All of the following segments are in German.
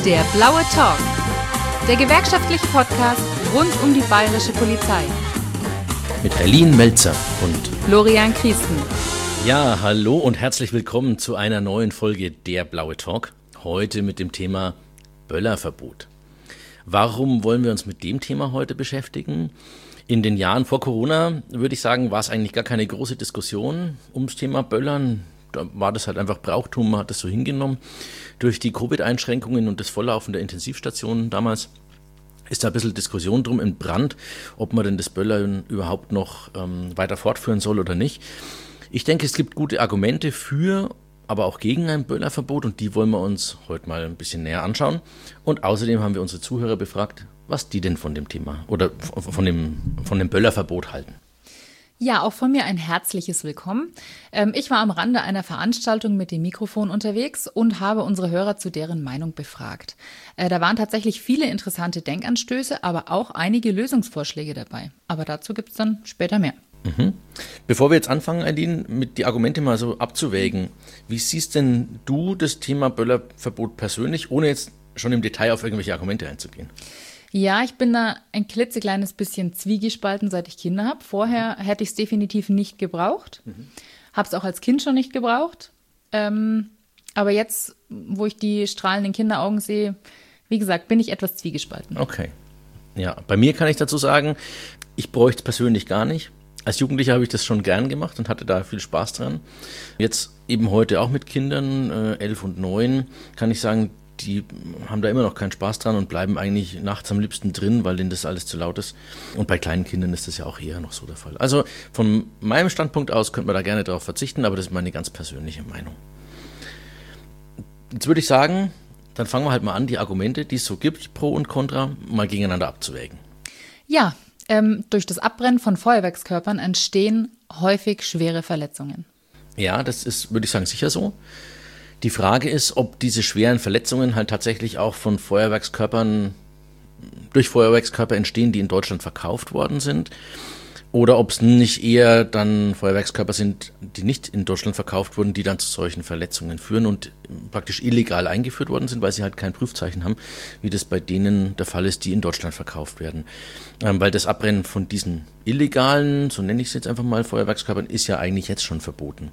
Der blaue Talk, der gewerkschaftliche Podcast rund um die bayerische Polizei. Mit Aline Melzer und Florian Kriesten. Ja, hallo und herzlich willkommen zu einer neuen Folge Der blaue Talk. Heute mit dem Thema Böllerverbot. Warum wollen wir uns mit dem Thema heute beschäftigen? In den Jahren vor Corona, würde ich sagen, war es eigentlich gar keine große Diskussion ums Thema Böllern. Da war das halt einfach Brauchtum, man hat das so hingenommen. Durch die Covid-Einschränkungen und das Volllaufen der Intensivstationen damals ist da ein bisschen Diskussion drum entbrannt, ob man denn das Böllern überhaupt noch weiter fortführen soll oder nicht. Ich denke, es gibt gute Argumente für, aber auch gegen ein Böllerverbot und die wollen wir uns heute mal ein bisschen näher anschauen. Und außerdem haben wir unsere Zuhörer befragt, was die denn von dem Thema oder von dem Böllerverbot halten. Ja, auch von mir ein herzliches Willkommen. Ich war am Rande einer Veranstaltung mit dem Mikrofon unterwegs und habe unsere Hörer zu deren Meinung befragt. Da waren tatsächlich viele interessante Denkanstöße, aber auch einige Lösungsvorschläge dabei. Aber dazu gibt es dann später mehr. Bevor wir jetzt anfangen, Aline, mit die Argumente mal so abzuwägen, wie siehst denn du das Thema Böllerverbot persönlich, ohne jetzt schon im Detail auf irgendwelche Argumente einzugehen? Ja, ich bin da ein klitzekleines bisschen zwiegespalten, seit ich Kinder habe. Vorher hätte ich es definitiv nicht gebraucht. Habe es auch als Kind schon nicht gebraucht. Aber jetzt, wo ich die strahlenden Kinderaugen sehe, wie gesagt, bin ich etwas zwiegespalten. Okay. Ja, bei mir kann ich dazu sagen, ich bräuchte es persönlich gar nicht. Als Jugendlicher habe ich das schon gern gemacht und hatte da viel Spaß dran. Jetzt eben heute auch mit Kindern, 11 und 9, kann ich sagen, die haben da immer noch keinen Spaß dran und bleiben eigentlich nachts am liebsten drin, weil denen das alles zu laut ist. Und bei kleinen Kindern ist das ja auch eher noch so der Fall. Also von meinem Standpunkt aus könnte man da gerne darauf verzichten, aber das ist meine ganz persönliche Meinung. Jetzt würde ich sagen, dann fangen wir halt mal an, die Argumente, die es so gibt, pro und contra, mal gegeneinander abzuwägen. Ja, durch das Abbrennen von Feuerwerkskörpern entstehen häufig schwere Verletzungen. Ja, das ist, würde ich sagen, sicher so. Die Frage ist, ob diese schweren Verletzungen halt tatsächlich auch von durch Feuerwerkskörper entstehen, die in Deutschland verkauft worden sind. Oder ob es nicht eher dann Feuerwerkskörper sind, die nicht in Deutschland verkauft wurden, die dann zu solchen Verletzungen führen und praktisch illegal eingeführt worden sind, weil sie halt kein Prüfzeichen haben, wie das bei denen der Fall ist, die in Deutschland verkauft werden. Weil das Abbrennen von diesen illegalen, so nenne ich es jetzt einfach mal, Feuerwerkskörpern, ist ja eigentlich jetzt schon verboten.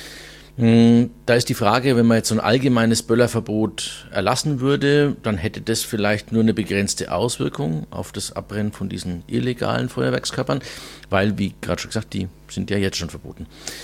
Da ist die Frage, wenn man jetzt so ein allgemeines Böllerverbot erlassen würde, dann hätte das vielleicht nur eine begrenzte Auswirkung auf das Abbrennen von diesen illegalen Feuerwerkskörpern, weil, wie gerade schon gesagt, die sind ja jetzt schon verboten.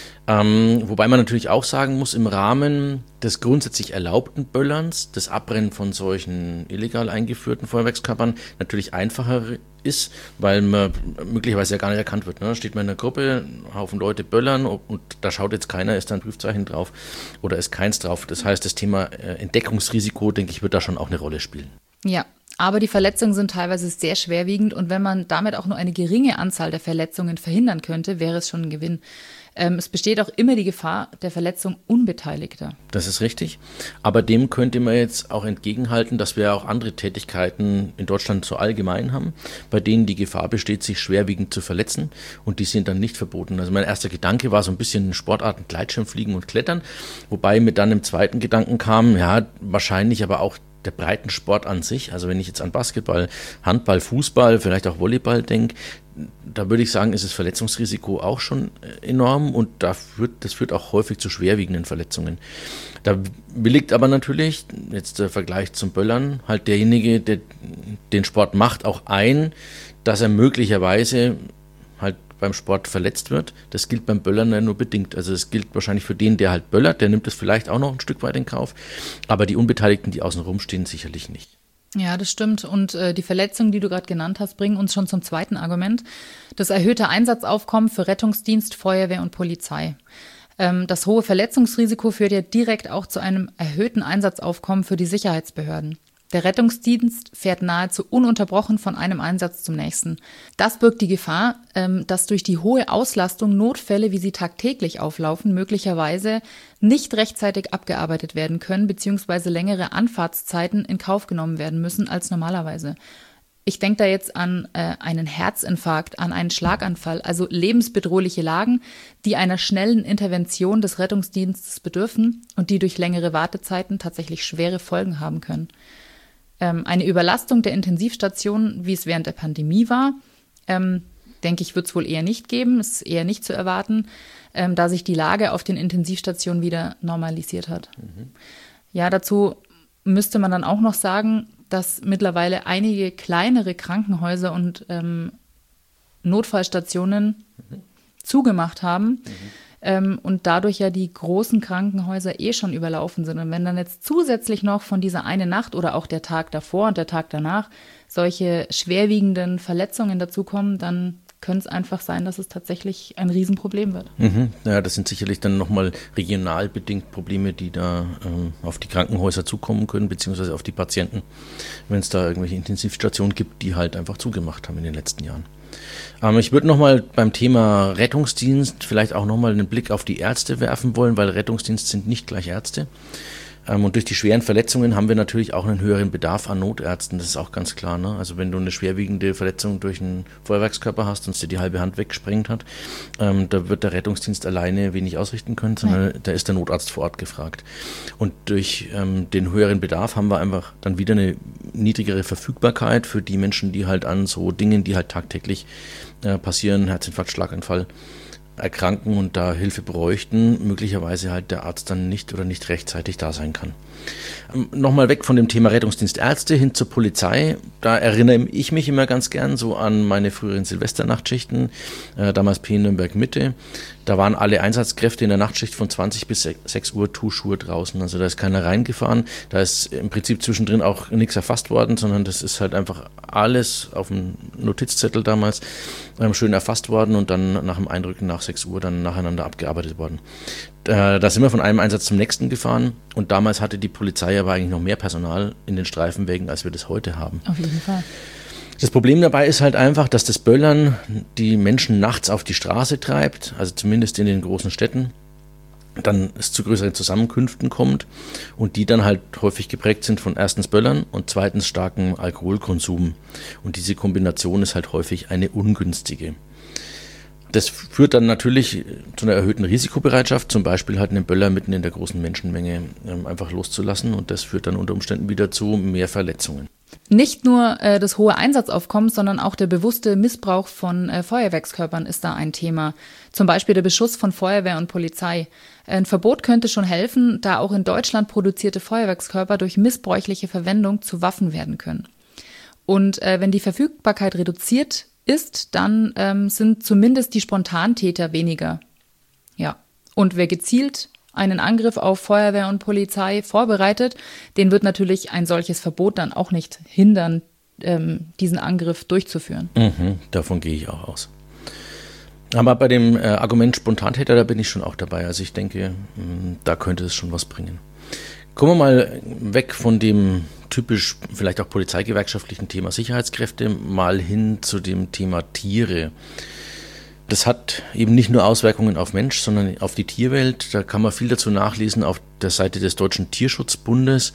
Wobei man natürlich auch sagen muss, im Rahmen des grundsätzlich erlaubten Böllerns, das Abbrennen von solchen illegal eingeführten Feuerwerkskörpern natürlich einfacher ist, weil man möglicherweise ja gar nicht erkannt wird. Ne? Da steht man in einer Gruppe, ein Haufen Leute böllern und da schaut jetzt keiner, ist da ein Prüfzeichen drauf oder ist keins drauf. Das heißt, das Thema Entdeckungsrisiko, denke ich, wird da schon auch eine Rolle spielen. Ja, aber die Verletzungen sind teilweise sehr schwerwiegend und wenn man damit auch nur eine geringe Anzahl der Verletzungen verhindern könnte, wäre es schon ein Gewinn. Es besteht auch immer die Gefahr der Verletzung Unbeteiligter. Das ist richtig, aber dem könnte man jetzt auch entgegenhalten, dass wir auch andere Tätigkeiten in Deutschland so allgemein haben, bei denen die Gefahr besteht, sich schwerwiegend zu verletzen und die sind dann nicht verboten. Also mein erster Gedanke war so ein bisschen Sportarten, Gleitschirmfliegen und Klettern, wobei mir dann im zweiten Gedanken kam, ja, wahrscheinlich aber auch der Breitensport an sich, also wenn ich jetzt an Basketball, Handball, Fußball, vielleicht auch Volleyball denke, da würde ich sagen, ist das Verletzungsrisiko auch schon enorm und das führt auch häufig zu schwerwiegenden Verletzungen. Da willigt aber natürlich, jetzt der Vergleich zum Böllern, halt derjenige, der den Sport macht, auch ein, dass er möglicherweise halt beim Sport verletzt wird. Das gilt beim Böllern ja nur bedingt. Also es gilt wahrscheinlich für den, der halt böllert, der nimmt es vielleicht auch noch ein Stück weit in Kauf, aber die Unbeteiligten, die außen rum stehen, sicherlich nicht. Ja, das stimmt. Und die Verletzungen, die du gerade genannt hast, bringen uns schon zum zweiten Argument. Das erhöhte Einsatzaufkommen für Rettungsdienst, Feuerwehr und Polizei. Das hohe Verletzungsrisiko führt ja direkt auch zu einem erhöhten Einsatzaufkommen für die Sicherheitsbehörden. Der Rettungsdienst fährt nahezu ununterbrochen von einem Einsatz zum nächsten. Das birgt die Gefahr, dass durch die hohe Auslastung Notfälle, wie sie tagtäglich auflaufen, möglicherweise nicht rechtzeitig abgearbeitet werden können bzw. längere Anfahrtszeiten in Kauf genommen werden müssen als normalerweise. Ich denke da jetzt an einen Herzinfarkt, an einen Schlaganfall, also lebensbedrohliche Lagen, die einer schnellen Intervention des Rettungsdienstes bedürfen und die durch längere Wartezeiten tatsächlich schwere Folgen haben können. Eine Überlastung der Intensivstationen, wie es während der Pandemie war, denke ich, wird es wohl eher nicht geben, ist eher nicht zu erwarten, da sich die Lage auf den Intensivstationen wieder normalisiert hat. Ja, dazu müsste man dann auch noch sagen, dass mittlerweile einige kleinere Krankenhäuser und Notfallstationen zugemacht haben und dadurch ja die großen Krankenhäuser schon überlaufen sind. Und wenn dann jetzt zusätzlich noch von dieser eine Nacht oder auch der Tag davor und der Tag danach solche schwerwiegenden Verletzungen dazukommen, dann könnte es einfach sein, dass es tatsächlich ein Riesenproblem wird. Ja, das sind sicherlich dann nochmal regional bedingt Probleme, die da auf die Krankenhäuser zukommen können, beziehungsweise auf die Patienten, wenn es da irgendwelche Intensivstationen gibt, die halt einfach zugemacht haben in den letzten Jahren. Ich würde nochmal beim Thema Rettungsdienst vielleicht auch nochmal einen Blick auf die Ärzte werfen wollen, weil Rettungsdienst sind nicht gleich Ärzte. Und durch die schweren Verletzungen haben wir natürlich auch einen höheren Bedarf an Notärzten, das ist auch ganz klar, ne? Also wenn du eine schwerwiegende Verletzung durch einen Feuerwerkskörper hast und es dir die halbe Hand weggesprengt hat, da wird der Rettungsdienst alleine wenig ausrichten können, sondern da ist der Notarzt vor Ort gefragt. Und durch den höheren Bedarf haben wir einfach dann wieder eine niedrigere Verfügbarkeit für die Menschen, die halt an so Dingen, die halt tagtäglich passieren, Herzinfarkt, Schlaganfall, erkranken und da Hilfe bräuchten, möglicherweise halt der Arzt dann nicht oder nicht rechtzeitig da sein kann. Nochmal weg von dem Thema Rettungsdienst Ärzte hin zur Polizei. Da erinnere ich mich immer ganz gern so an meine früheren Silvesternachtschichten, damals P Nürnberg Mitte. Da waren alle Einsatzkräfte in der Nachtschicht von 20 bis 6 Uhr Tuchschuhe draußen. Also da ist keiner reingefahren. Da ist im Prinzip zwischendrin auch nichts erfasst worden, sondern das ist halt einfach alles auf dem Notizzettel damals schön erfasst worden und dann nach dem Einrücken nach 6 Uhr dann nacheinander abgearbeitet worden. Da sind wir von einem Einsatz zum nächsten gefahren und damals hatte die Polizei aber eigentlich noch mehr Personal in den Streifenwägen, als wir das heute haben. Auf jeden Fall. Das Problem dabei ist halt einfach, dass das Böllern die Menschen nachts auf die Straße treibt, also zumindest in den großen Städten, dann es zu größeren Zusammenkünften kommt und die dann halt häufig geprägt sind von erstens Böllern und zweitens starkem Alkoholkonsum. Und diese Kombination ist halt häufig eine ungünstige. Das führt dann natürlich zu einer erhöhten Risikobereitschaft, zum Beispiel halt einen Böller mitten in der großen Menschenmenge einfach loszulassen und das führt dann unter Umständen wieder zu mehr Verletzungen. Nicht nur das hohe Einsatzaufkommen, sondern auch der bewusste Missbrauch von Feuerwerkskörpern ist da ein Thema. Zum Beispiel der Beschuss von Feuerwehr und Polizei. Ein Verbot könnte schon helfen, da auch in Deutschland produzierte Feuerwerkskörper durch missbräuchliche Verwendung zu Waffen werden können. Und wenn die Verfügbarkeit reduziert ist, dann sind zumindest die Spontantäter weniger. Ja. Und wer gezielt einen Angriff auf Feuerwehr und Polizei vorbereitet, den wird natürlich ein solches Verbot dann auch nicht hindern, diesen Angriff durchzuführen. Davon gehe ich auch aus. Aber bei dem Argument Spontantäter, da bin ich schon auch dabei. Also ich denke, da könnte es schon was bringen. Kommen wir mal weg von dem typisch vielleicht auch polizeigewerkschaftlichen Thema Sicherheitskräfte mal hin zu dem Thema Tiere. Das hat eben nicht nur Auswirkungen auf Mensch, sondern auf die Tierwelt. Da kann man viel dazu nachlesen auf der Seite des Deutschen Tierschutzbundes.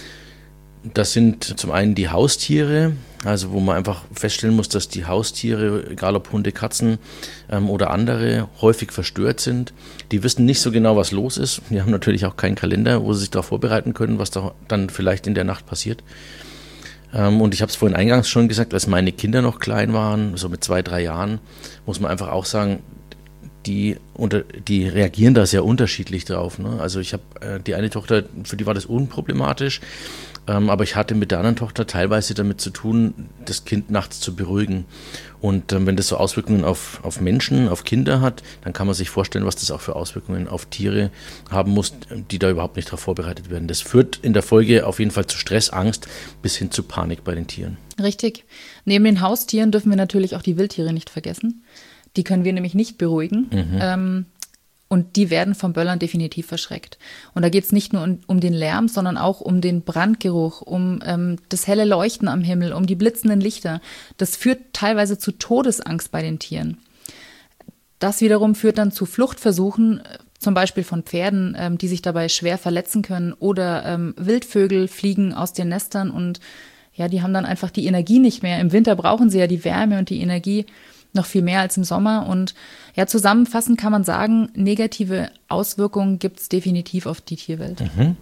Das sind zum einen die Haustiere, also wo man einfach feststellen muss, dass die Haustiere, egal ob Hunde, Katzen oder andere, häufig verstört sind. Die wissen nicht so genau, was los ist. Die haben natürlich auch keinen Kalender, wo sie sich darauf vorbereiten können, was da dann vielleicht in der Nacht passiert. Und ich habe es vorhin eingangs schon gesagt, als meine Kinder noch klein waren, so mit 2, 3 Jahren, muss man einfach auch sagen, die reagieren da sehr unterschiedlich drauf. Ne? Also ich habe die eine Tochter, für die war das unproblematisch, aber ich hatte mit der anderen Tochter teilweise damit zu tun, das Kind nachts zu beruhigen. Und wenn das so Auswirkungen auf Menschen, auf Kinder hat, dann kann man sich vorstellen, was das auch für Auswirkungen auf Tiere haben muss, die da überhaupt nicht darauf vorbereitet werden. Das führt in der Folge auf jeden Fall zu Stress, Angst bis hin zu Panik bei den Tieren. Richtig. Neben den Haustieren dürfen wir natürlich auch die Wildtiere nicht vergessen. Die können wir nämlich nicht beruhigen. Und die werden vom Böllern definitiv verschreckt. Und da geht es nicht nur um den Lärm, sondern auch um den Brandgeruch, um das helle Leuchten am Himmel, um die blitzenden Lichter. Das führt teilweise zu Todesangst bei den Tieren. Das wiederum führt dann zu Fluchtversuchen, zum Beispiel von Pferden, die sich dabei schwer verletzen können. Oder Wildvögel fliegen aus den Nestern und ja, die haben dann einfach die Energie nicht mehr. Im Winter brauchen sie ja die Wärme und die Energie noch viel mehr als im Sommer. Und ja, zusammenfassend kann man sagen, negative Auswirkungen gibt es definitiv auf die Tierwelt.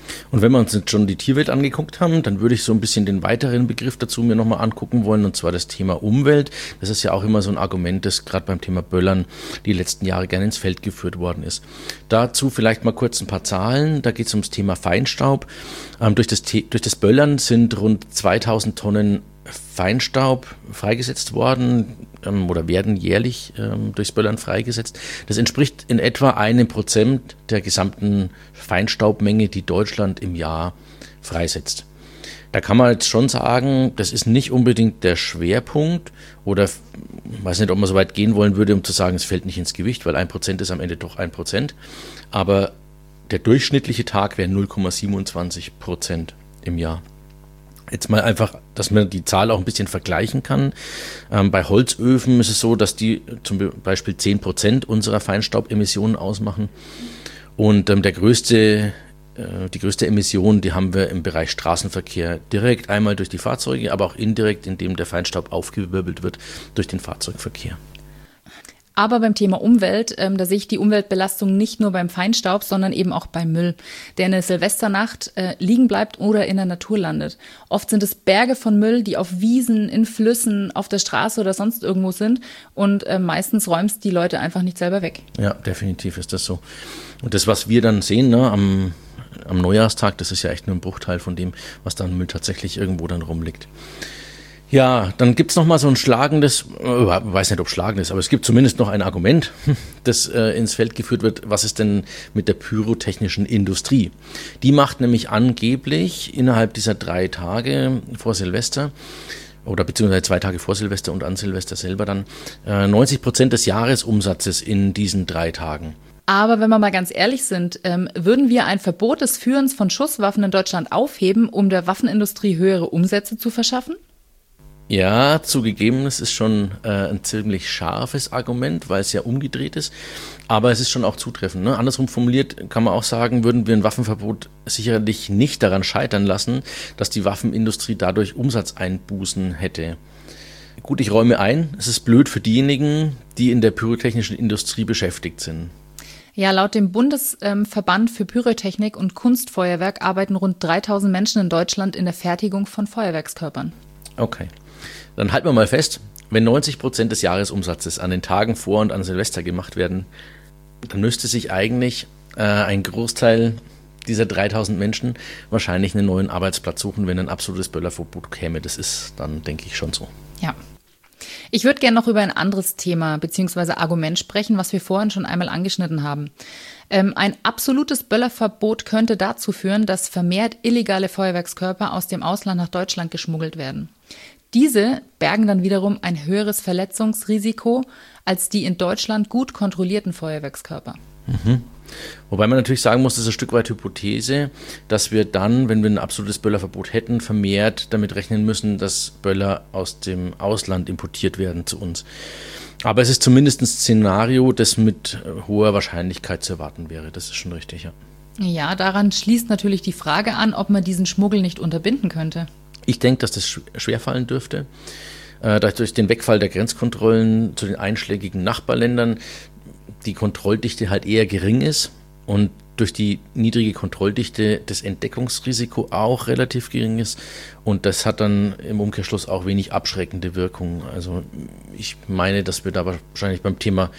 Und wenn wir uns jetzt schon die Tierwelt angeguckt haben, dann würde ich so ein bisschen den weiteren Begriff dazu mir nochmal angucken wollen, und zwar das Thema Umwelt. Das ist ja auch immer so ein Argument, das gerade beim Thema Böllern die letzten Jahre gerne ins Feld geführt worden ist. Dazu vielleicht mal kurz ein paar Zahlen. Da geht es ums Thema Feinstaub. Durch das Böllern sind rund 2000 Tonnen Feinstaub freigesetzt worden oder werden jährlich durchs Böllern freigesetzt. Das entspricht in etwa 1% der gesamten Feinstaubmenge, die Deutschland im Jahr freisetzt. Da kann man jetzt schon sagen, das ist nicht unbedingt der Schwerpunkt, oder ich weiß nicht, ob man so weit gehen wollen würde, um zu sagen, es fällt nicht ins Gewicht, weil 1% ist am Ende doch 1%. Aber der durchschnittliche Tag wäre 0,27% im Jahr. Jetzt mal einfach, dass man die Zahl auch ein bisschen vergleichen kann. Bei Holzöfen ist es so, dass die zum Beispiel 10% unserer Feinstaubemissionen ausmachen. Und die größte Emission, die haben wir im Bereich Straßenverkehr direkt einmal durch die Fahrzeuge, aber auch indirekt, indem der Feinstaub aufgewirbelt wird durch den Fahrzeugverkehr. Aber beim Thema Umwelt, da sehe ich die Umweltbelastung nicht nur beim Feinstaub, sondern eben auch beim Müll, der in der Silvesternacht liegen bleibt oder in der Natur landet. Oft sind es Berge von Müll, die auf Wiesen, in Flüssen, auf der Straße oder sonst irgendwo sind, und meistens räumst die Leute einfach nicht selber weg. Ja, definitiv ist das so. Und das, was wir dann sehen, ne, am Neujahrstag, das ist ja echt nur ein Bruchteil von dem, was da an Müll tatsächlich irgendwo dann rumliegt. Ja, dann gibt's noch mal so ein schlagendes, weiß nicht, ob schlagendes, aber es gibt zumindest noch ein Argument, das ins Feld geführt wird. Was ist denn mit der pyrotechnischen Industrie? Die macht nämlich angeblich innerhalb dieser 3 Tage vor Silvester, oder beziehungsweise 2 Tage vor Silvester und an Silvester selber dann, 90% des Jahresumsatzes in diesen 3 Tagen. Aber wenn wir mal ganz ehrlich sind, würden wir ein Verbot des Führens von Schusswaffen in Deutschland aufheben, um der Waffenindustrie höhere Umsätze zu verschaffen? Ja, zugegeben, es ist schon ein ziemlich scharfes Argument, weil es ja umgedreht ist, aber es ist schon auch zutreffend. Ne? Andersrum formuliert kann man auch sagen, würden wir ein Waffenverbot sicherlich nicht daran scheitern lassen, dass die Waffenindustrie dadurch Umsatzeinbußen hätte. Gut, ich räume ein, es ist blöd für diejenigen, die in der pyrotechnischen Industrie beschäftigt sind. Ja, laut dem Bundesverband für Pyrotechnik und Kunstfeuerwerk arbeiten rund 3000 Menschen in Deutschland in der Fertigung von Feuerwerkskörpern. Okay. Dann halten wir mal fest, wenn 90% des Jahresumsatzes an den Tagen vor und an Silvester gemacht werden, dann müsste sich eigentlich ein Großteil dieser 3000 Menschen wahrscheinlich einen neuen Arbeitsplatz suchen, wenn ein absolutes Böllerverbot käme. Das ist dann, denke ich, schon so. Ja. Ich würde gerne noch über ein anderes Thema bzw. Argument sprechen, was wir vorhin schon einmal angeschnitten haben. Ein absolutes Böllerverbot könnte dazu führen, dass vermehrt illegale Feuerwerkskörper aus dem Ausland nach Deutschland geschmuggelt werden. Diese bergen dann wiederum ein höheres Verletzungsrisiko als die in Deutschland gut kontrollierten Feuerwerkskörper. Mhm. Wobei man natürlich sagen muss, das ist ein Stück weit Hypothese, dass wir dann, wenn wir ein absolutes Böllerverbot hätten, vermehrt damit rechnen müssen, dass Böller aus dem Ausland importiert werden zu uns. Aber es ist zumindest ein Szenario, das mit hoher Wahrscheinlichkeit zu erwarten wäre. Das ist schon richtig, ja. Ja, daran schließt natürlich die Frage an, ob man diesen Schmuggel nicht unterbinden könnte. Ich denke, dass das schwerfallen dürfte. Durch den Wegfall der Grenzkontrollen zu den einschlägigen Nachbarländern die Kontrolldichte halt eher gering ist und durch die niedrige Kontrolldichte das Entdeckungsrisiko auch relativ gering ist, und das hat dann im Umkehrschluss auch wenig abschreckende Wirkung. Also ich meine, dass wir da wahrscheinlich beim Thema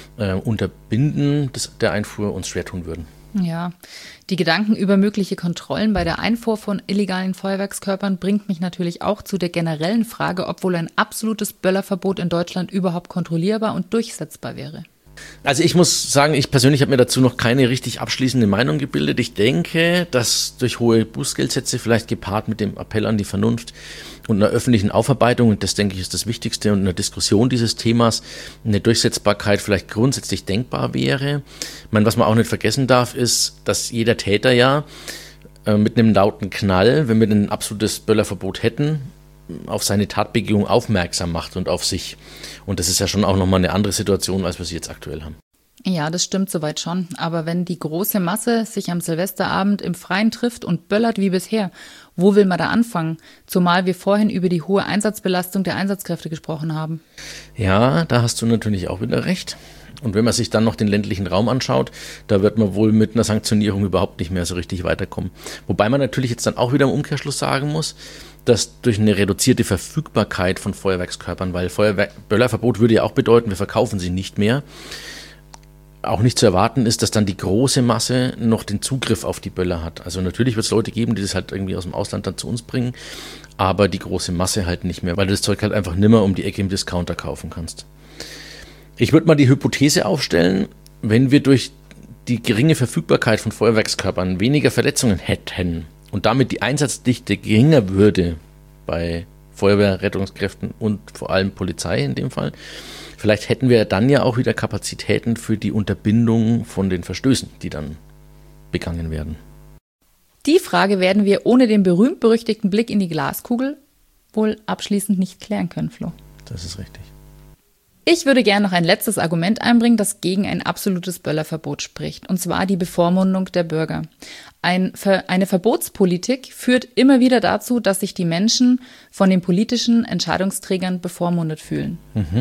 Unterbinden der Einfuhr uns schwer tun würden. Ja, die Gedanken über mögliche Kontrollen bei der Einfuhr von illegalen Feuerwerkskörpern bringt mich natürlich auch zu der generellen Frage, ob wohl ein absolutes Böllerverbot in Deutschland überhaupt kontrollierbar und durchsetzbar wäre. Also ich muss sagen, ich persönlich habe mir dazu noch keine richtig abschließende Meinung gebildet. Ich denke, dass durch hohe Bußgeldsätze, vielleicht gepaart mit dem Appell an die Vernunft und einer öffentlichen Aufarbeitung, und das denke ich ist das Wichtigste, und einer Diskussion dieses Themas, eine Durchsetzbarkeit vielleicht grundsätzlich denkbar wäre. Ich meine, was man auch nicht vergessen darf, ist, dass jeder Täter ja mit einem lauten Knall, wenn wir ein absolutes Böllerverbot hätten, auf seine Tatbegehung aufmerksam macht und auf sich. Und das ist ja schon auch nochmal eine andere Situation, als wir sie jetzt aktuell haben. Ja, das stimmt soweit schon. Aber wenn die große Masse sich am Silvesterabend im Freien trifft und böllert wie bisher, wo will man da anfangen? Zumal wir vorhin über die hohe Einsatzbelastung der Einsatzkräfte gesprochen haben. Ja, da hast du natürlich auch wieder recht. Und wenn man sich dann noch den ländlichen Raum anschaut, da wird man wohl mit einer Sanktionierung überhaupt nicht mehr so richtig weiterkommen. Wobei man natürlich jetzt dann auch wieder im Umkehrschluss sagen muss, dass durch eine reduzierte Verfügbarkeit von Feuerwerkskörpern, weil Böllerverbot würde ja auch bedeuten, wir verkaufen sie nicht mehr, auch nicht zu erwarten ist, dass dann die große Masse noch den Zugriff auf die Böller hat. Also natürlich wird es Leute geben, die das halt irgendwie aus dem Ausland dann zu uns bringen, aber die große Masse halt nicht mehr, weil du das Zeug halt einfach nimmer um die Ecke im Discounter kaufen kannst. Ich würde mal die Hypothese aufstellen, wenn wir durch die geringe Verfügbarkeit von Feuerwerkskörpern weniger Verletzungen hätten und damit die Einsatzdichte geringer würde bei Feuerwehr, Rettungskräften und vor allem Polizei in dem Fall, vielleicht hätten wir dann ja auch wieder Kapazitäten für die Unterbindung von den Verstößen, die dann begangen werden. Die Frage werden wir ohne den berühmt-berüchtigten Blick in die Glaskugel wohl abschließend nicht klären können, Flo. Das ist richtig. Ich würde gerne noch ein letztes Argument einbringen, das gegen ein absolutes Böllerverbot spricht, und zwar die Bevormundung der Bürger. Eine Verbotspolitik führt immer wieder dazu, dass sich die Menschen von den politischen Entscheidungsträgern bevormundet fühlen.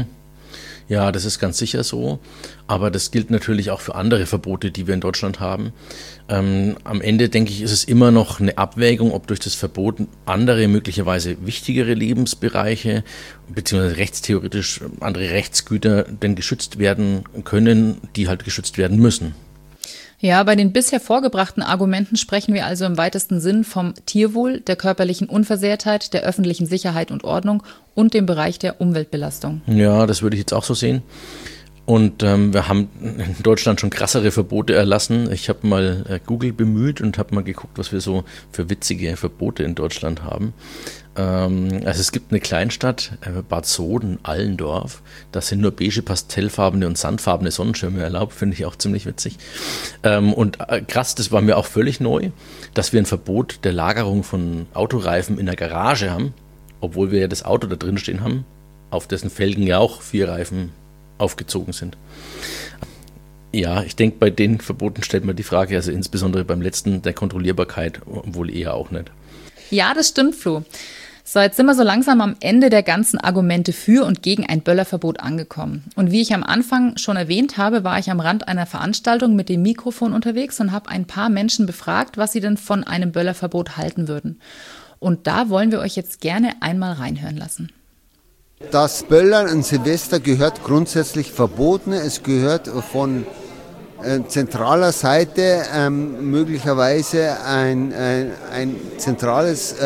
Ja, das ist ganz sicher so, aber das gilt natürlich auch für andere Verbote, die wir in Deutschland haben. Am Ende, denke ich, ist es immer noch eine Abwägung, ob durch das Verbot andere, möglicherweise wichtigere Lebensbereiche beziehungsweise rechtstheoretisch andere Rechtsgüter denn geschützt werden können, die halt geschützt werden müssen. Ja, bei den bisher vorgebrachten Argumenten sprechen wir also im weitesten Sinn vom Tierwohl, der körperlichen Unversehrtheit, der öffentlichen Sicherheit und Ordnung und dem Bereich der Umweltbelastung. Ja, das würde ich jetzt auch so sehen. Und wir haben in Deutschland schon krassere Verbote erlassen. Ich habe mal Google bemüht und habe mal geguckt, was wir so für witzige Verbote in Deutschland haben. Also es gibt eine Kleinstadt, Bad Soden, Allendorf. Da sind nur beige, pastellfarbene und sandfarbene Sonnenschirme erlaubt. Finde ich auch ziemlich witzig. Und krass, das war mir auch völlig neu, dass wir ein Verbot der Lagerung von Autoreifen in der Garage haben, obwohl wir ja das Auto da drin stehen haben, auf dessen Felgen ja auch 4 Reifen aufgezogen sind. Ja, ich denke, bei den Verboten stellt man die Frage, also insbesondere beim letzten, der Kontrollierbarkeit, wohl eher auch nicht. Ja, das stimmt, Flo. So, jetzt sind wir so langsam am Ende der ganzen Argumente für und gegen ein Böllerverbot angekommen. Und wie ich am Anfang schon erwähnt habe, war ich am Rand einer Veranstaltung mit dem Mikrofon unterwegs und habe ein paar Menschen befragt, was sie denn von einem Böllerverbot halten würden. Und da wollen wir euch jetzt gerne einmal reinhören lassen. Das Böllern an Silvester gehört grundsätzlich verboten. Es gehört von zentraler Seite möglicherweise ein zentrales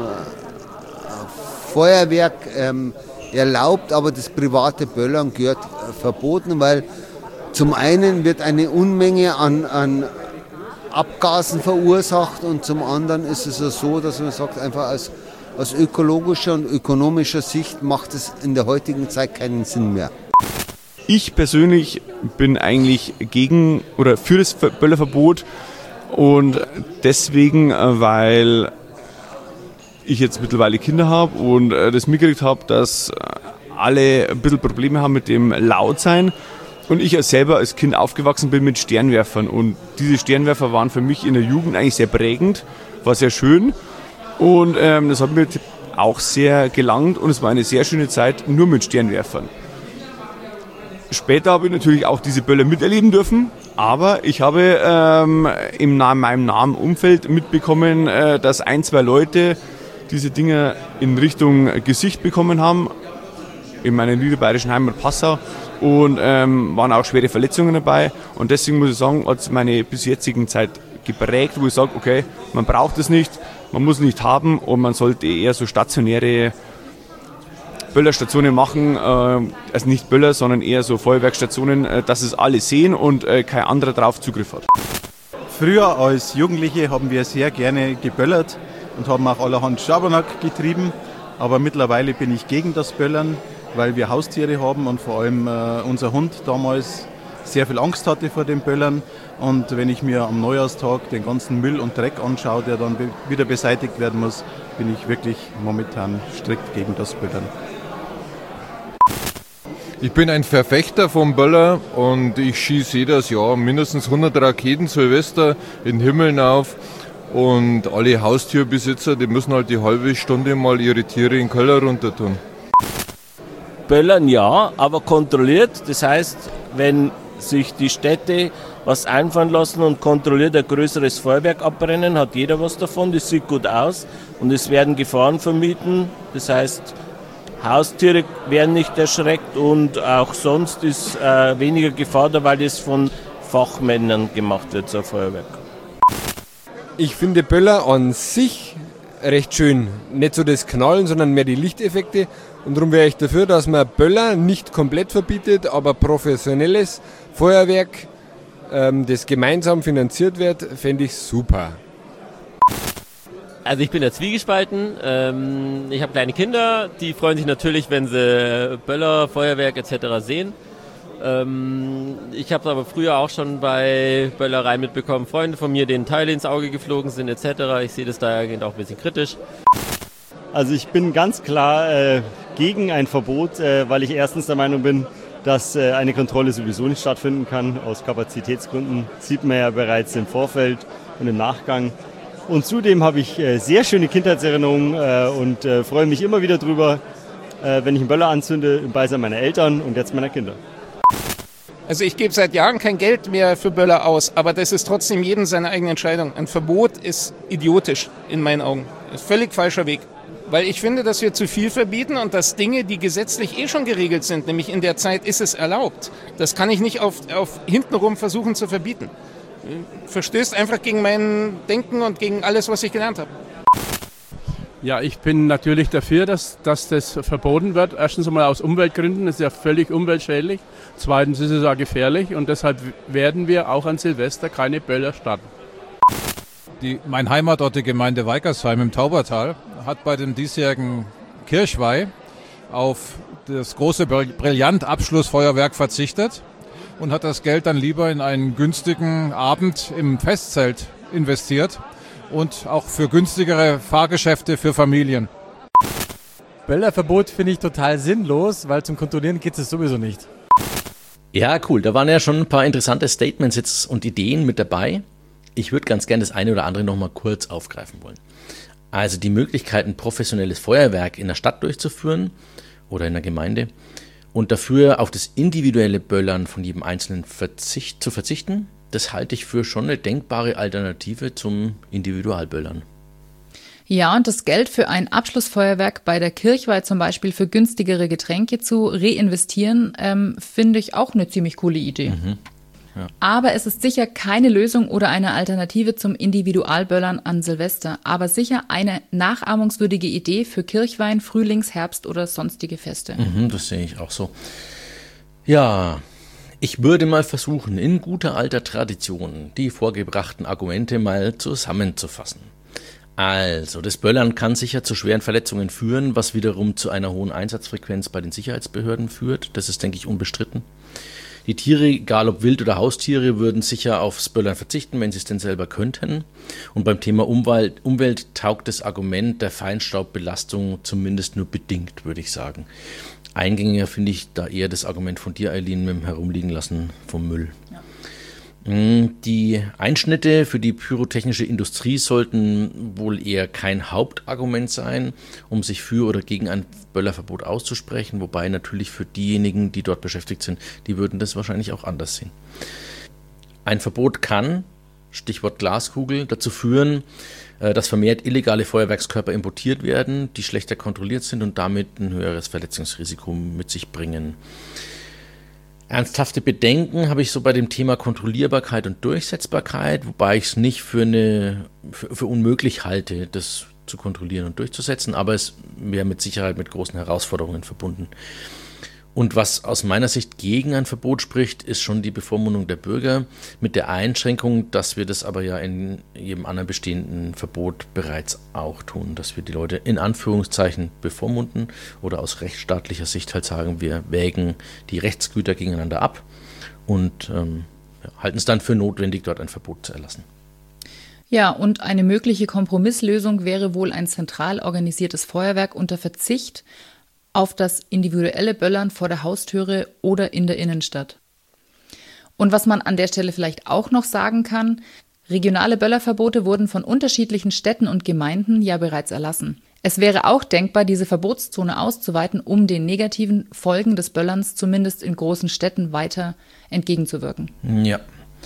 Feuerwerk erlaubt, aber das private Böllern gehört verboten, weil zum einen wird eine Unmenge an Abgasen verursacht und zum anderen ist es so, dass man sagt, einfach aus ökologischer und ökonomischer Sicht macht es in der heutigen Zeit keinen Sinn mehr. Ich persönlich bin eigentlich gegen oder für das Böllerverbot und deswegen, weil ich jetzt mittlerweile Kinder habe und das mitgekriegt habe, dass alle ein bisschen Probleme haben mit dem Lautsein und ich selber als Kind aufgewachsen bin mit Sternwerfern und diese Sternwerfer waren für mich in der Jugend eigentlich sehr prägend, war sehr schön. Und das hat mir auch sehr gelangt und es war eine sehr schöne Zeit nur mit Sternwerfern. Später habe ich natürlich auch diese Böller miterleben dürfen, aber ich habe in meinem nahen Umfeld mitbekommen, dass 1, 2 Leute diese Dinger in Richtung Gesicht bekommen haben, in meiner niederbayerischen Heimat Passau und waren auch schwere Verletzungen dabei und deswegen muss ich sagen, hat es meine bis jetzigen Zeit geprägt, wo ich sage, okay, man braucht es nicht, man muss es nicht haben und man sollte eher so stationäre Böllerstationen machen, also nicht Böller, sondern eher so Feuerwerkstationen, dass es alle sehen und kein anderer drauf Zugriff hat. Früher als Jugendliche haben wir sehr gerne geböllert und haben auch allerhand Schabernack getrieben, aber mittlerweile bin ich gegen das Böllern, weil wir Haustiere haben und vor allem unser Hund damals sehr viel Angst hatte vor dem Böllern. Und wenn ich mir am Neujahrstag den ganzen Müll und Dreck anschaue, der dann wieder beseitigt werden muss, bin ich wirklich momentan strikt gegen das Böllern. Ich bin ein Verfechter vom Böller und ich schieße jedes Jahr mindestens 100 Raketen Silvester in den Himmel auf. Und alle Haustierbesitzer, die müssen halt die halbe Stunde mal ihre Tiere in den Keller runter tun. Böllern ja, aber kontrolliert. Das heißt, wenn sich die Städte was einfallen lassen und kontrolliert ein größeres Feuerwerk abbrennen, hat jeder was davon, das sieht gut aus und es werden Gefahren vermieden, das heißt Haustiere werden nicht erschreckt und auch sonst ist weniger Gefahr da, weil das von Fachmännern gemacht wird, so ein Feuerwerk. Ich finde Böller an sich recht schön. Nicht so das Knallen, sondern mehr die Lichteffekte. Und darum wäre ich dafür, dass man Böller nicht komplett verbietet, aber professionelles Feuerwerk, das gemeinsam finanziert wird, fände ich super. Also ich bin da zwiegespalten. Ich habe kleine Kinder, die freuen sich natürlich, wenn sie Böller, Feuerwerk etc. sehen. Ich habe es aber früher auch schon bei Böllereien mitbekommen, Freunde von mir, denen Teile ins Auge geflogen sind etc. Ich sehe das dahergehend auch ein bisschen kritisch. Also ich bin ganz klar gegen ein Verbot, weil ich erstens der Meinung bin, dass eine Kontrolle sowieso nicht stattfinden kann. Aus Kapazitätsgründen sieht man ja bereits im Vorfeld und im Nachgang. Und zudem habe ich sehr schöne Kindheitserinnerungen und freue mich immer wieder drüber, wenn ich einen Böller anzünde, im Beisein meiner Eltern und jetzt meiner Kinder. Also ich gebe seit Jahren kein Geld mehr für Böller aus, aber das ist trotzdem jedem seine eigene Entscheidung. Ein Verbot ist idiotisch in meinen Augen. Ist völlig falscher Weg. Weil ich finde, dass wir zu viel verbieten und dass Dinge, die gesetzlich schon geregelt sind, nämlich in der Zeit ist es erlaubt. Das kann ich nicht auf hintenrum versuchen zu verbieten. Verstößt einfach gegen mein Denken und gegen alles, was ich gelernt habe. Ja, ich bin natürlich dafür, dass das verboten wird. Erstens einmal aus Umweltgründen, das ist ja völlig umweltschädlich. Zweitens ist es auch gefährlich und deshalb werden wir auch an Silvester keine Böller starten. Mein Heimatort, die Gemeinde Weikersheim im Taubertal, hat bei dem diesjährigen Kirchweih auf das große Brillant-Abschlussfeuerwerk verzichtet und hat das Geld dann lieber in einen günstigen Abend im Festzelt investiert und auch für günstigere Fahrgeschäfte für Familien. Böllerverbot finde ich total sinnlos, weil zum Kontrollieren geht es sowieso nicht. Ja, cool. Da waren ja schon ein paar interessante Statements jetzt und Ideen mit dabei. Ich würde ganz gerne das eine oder andere noch mal kurz aufgreifen wollen. Also die Möglichkeiten, professionelles Feuerwerk in der Stadt durchzuführen oder in der Gemeinde und dafür auf das individuelle Böllern von jedem Einzelnen zu verzichten, das halte ich für schon eine denkbare Alternative zum Individualböllern. Ja, und das Geld für ein Abschlussfeuerwerk bei der Kirchweih zum Beispiel für günstigere Getränke zu reinvestieren, finde ich auch eine ziemlich coole Idee. Mhm. Ja. Aber es ist sicher keine Lösung oder eine Alternative zum Individualböllern an Silvester, aber sicher eine nachahmungswürdige Idee für Kirchweih, Frühlings-, Herbst- oder sonstige Feste. Das sehe ich auch so. Ja, ich würde mal versuchen, in guter alter Tradition die vorgebrachten Argumente mal zusammenzufassen. Also, das Böllern kann sicher zu schweren Verletzungen führen, was wiederum zu einer hohen Einsatzfrequenz bei den Sicherheitsbehörden führt. Das ist, denke ich, unbestritten. Die Tiere, egal ob Wild- oder Haustiere, würden sicher aufs Böllern verzichten, wenn sie es denn selber könnten. Und beim Thema Umwelt taugt das Argument der Feinstaubbelastung zumindest nur bedingt, würde ich sagen. Eingängiger finde ich da eher das Argument von dir, Eileen, mit dem Herumliegen lassen vom Müll. Ja. Die Einschnitte für die pyrotechnische Industrie sollten wohl eher kein Hauptargument sein, um sich für oder gegen ein Böllerverbot auszusprechen, wobei natürlich für diejenigen, die dort beschäftigt sind, die würden das wahrscheinlich auch anders sehen. Ein Verbot kann, Stichwort Glaskugel, dazu führen, dass vermehrt illegale Feuerwerkskörper importiert werden, die schlechter kontrolliert sind und damit ein höheres Verletzungsrisiko mit sich bringen. Ernsthafte Bedenken habe ich so bei dem Thema Kontrollierbarkeit und Durchsetzbarkeit, wobei ich es nicht für unmöglich halte, das zu kontrollieren und durchzusetzen, aber es wäre mit Sicherheit mit großen Herausforderungen verbunden. Und was aus meiner Sicht gegen ein Verbot spricht, ist schon die Bevormundung der Bürger, mit der Einschränkung, dass wir das aber ja in jedem anderen bestehenden Verbot bereits auch tun, dass wir die Leute in Anführungszeichen bevormunden oder aus rechtsstaatlicher Sicht halt sagen, wir wägen die Rechtsgüter gegeneinander ab und halten es dann für notwendig, dort ein Verbot zu erlassen. Ja, und eine mögliche Kompromisslösung wäre wohl ein zentral organisiertes Feuerwerk unter Verzicht auf das individuelle Böllern vor der Haustüre oder in der Innenstadt. Und was man an der Stelle vielleicht auch noch sagen kann, regionale Böllerverbote wurden von unterschiedlichen Städten und Gemeinden ja bereits erlassen. Es wäre auch denkbar, diese Verbotszone auszuweiten, um den negativen Folgen des Böllerns zumindest in großen Städten weiter entgegenzuwirken. Ja.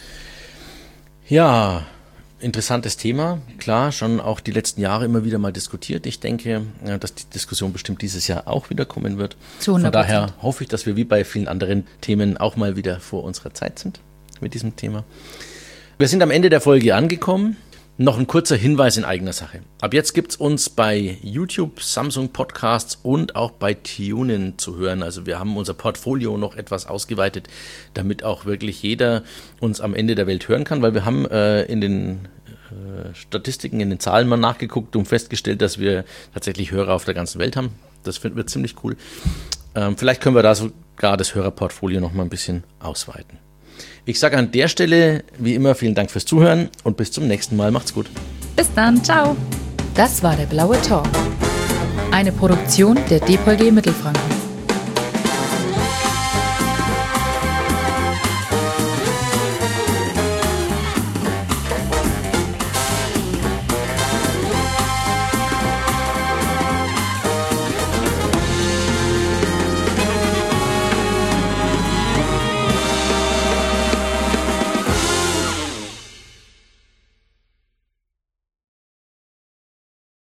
Ja, interessantes Thema. Klar, schon auch die letzten Jahre immer wieder mal diskutiert. Ich denke, dass die Diskussion bestimmt dieses Jahr auch wieder kommen wird. Zu 100%. Von daher hoffe ich, dass wir wie bei vielen anderen Themen auch mal wieder vor unserer Zeit sind mit diesem Thema. Wir sind am Ende der Folge angekommen. Noch ein kurzer Hinweis in eigener Sache. Ab jetzt gibt's uns bei YouTube, Samsung Podcasts und auch bei TuneIn zu hören. Also wir haben unser Portfolio noch etwas ausgeweitet, damit auch wirklich jeder uns am Ende der Welt hören kann, weil wir haben in den Statistiken, in den Zahlen mal nachgeguckt und festgestellt, dass wir tatsächlich Hörer auf der ganzen Welt haben. Das finden wir ziemlich cool. Vielleicht können wir da sogar das Hörerportfolio noch mal ein bisschen ausweiten. Ich sage an der Stelle, wie immer, vielen Dank fürs Zuhören und bis zum nächsten Mal. Macht's gut. Bis dann, ciao. Das war der Blaue Talk. Eine Produktion der DPOLG Mittelfranken.